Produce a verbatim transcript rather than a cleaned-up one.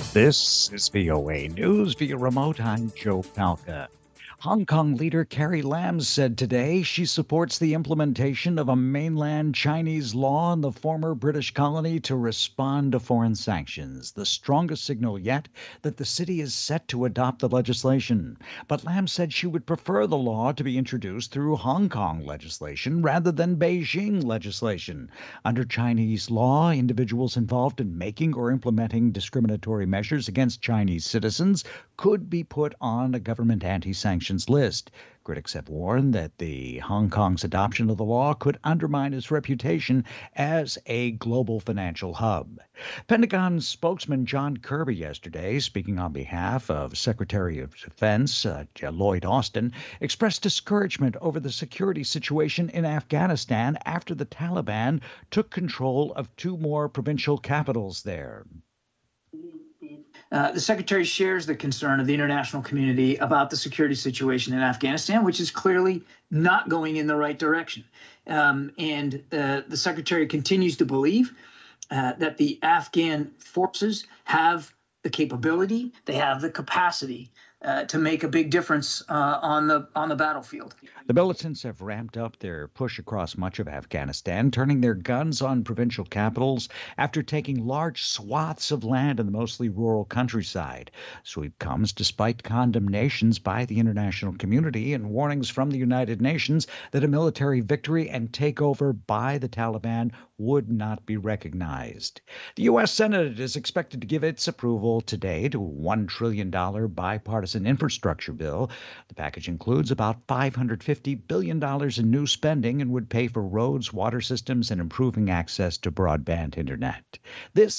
This is V O A News via remote. I'm Joe Palca. Hong Kong leader Carrie Lam said today she supports the implementation of a mainland Chinese law in the former British colony to respond to foreign sanctions, the strongest signal yet that the city is set to adopt the legislation. But Lam said she would prefer the law to be introduced through Hong Kong legislation rather than Beijing legislation. Under Chinese law, individuals involved in making or implementing discriminatory measures against Chinese citizens could be put on a government anti-sanctions list. Critics have warned that the Hong Kong's adoption of the law could undermine its reputation as a global financial hub. Pentagon spokesman John Kirby yesterday, speaking on behalf of Secretary of Defense uh, Lloyd Austin, expressed discouragement over the security situation in Afghanistan after the Taliban took control of two more provincial capitals there. Uh, the Secretary shares the concern of the international community about the security situation in Afghanistan, which is clearly not going in the right direction. Um, and uh, the Secretary continues to believe uh, that the Afghan forces have the capability, they have the capacity uh, to make a big difference uh, on the on the battlefield. The militants have ramped up their push across much of Afghanistan, turning their guns on provincial capitals after taking large swaths of land in the mostly rural countryside. Sweep comes despite condemnations by the international community and warnings from the United Nations that a military victory and takeover by the Taliban would not be recognized. The U S Senate is expected to give its approval today to a one trillion dollars bipartisan infrastructure bill. The package includes about five hundred fifty billion dollars in new spending and would pay for roads, water systems, and improving access to broadband internet. This